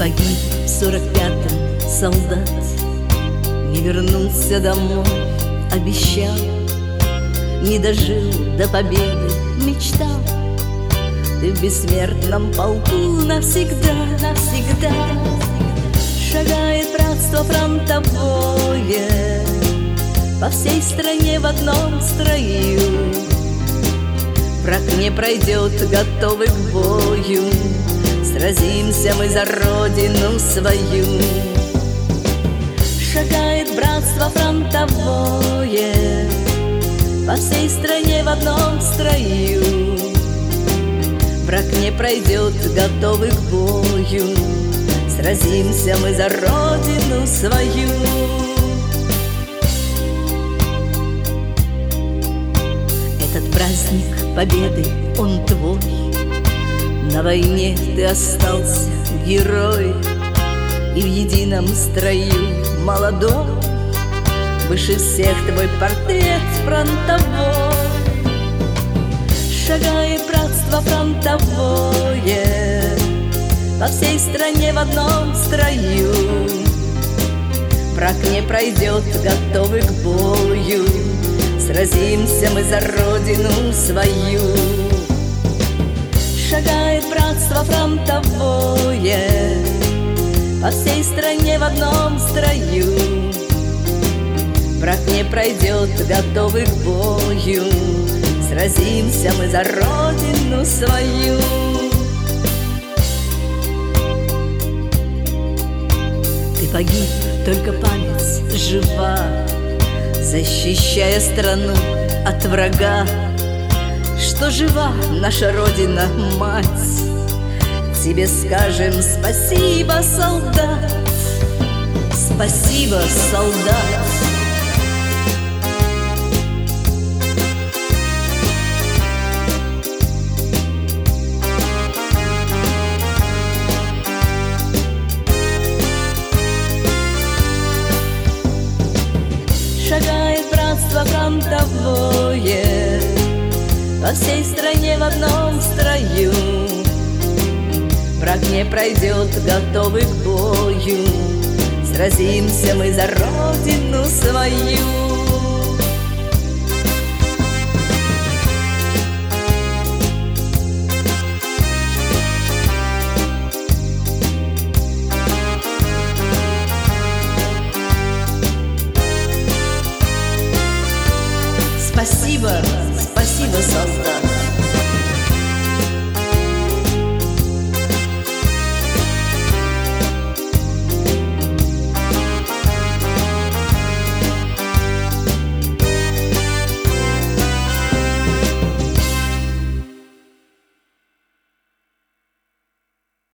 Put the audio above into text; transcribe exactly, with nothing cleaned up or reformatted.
Погиб в сорок пятом солдат, не вернулся домой, обещал, не дожил до победы, мечтал. Ты в бессмертном полку навсегда, навсегда. Шагает братство фронтовое по всей стране в одном строю. Враг не пройдет, готовы к бою, сразимся мы за родину свою. Шагает братство фронтовое по всей стране в одном строю. Враг не пройдет, готовы к бою, сразимся мы за родину свою. Этот праздник победы, он твой. На войне ты остался герой, и в едином строю молодой выше всех твой портрет фронтовой. Шагает братство фронтовое по всей стране в одном строю. Враг не пройдет, готовы к бою, сразимся мы за родину свою. Шагает братство фронтовое по всей стране в одном строю. Враг не пройдет, готовы к бою, сразимся мы за родину свою. Ты погиб, только память жива, защищая страну от врага. Что жива наша Родина, мать, тебе скажем спасибо, солдат, спасибо, солдат. Шагает братство фронтовое по всей стране в одном строю. Враг не пройдет, готовы к бою, сразимся мы за родину свою. Спасибо, спасибо, солдат.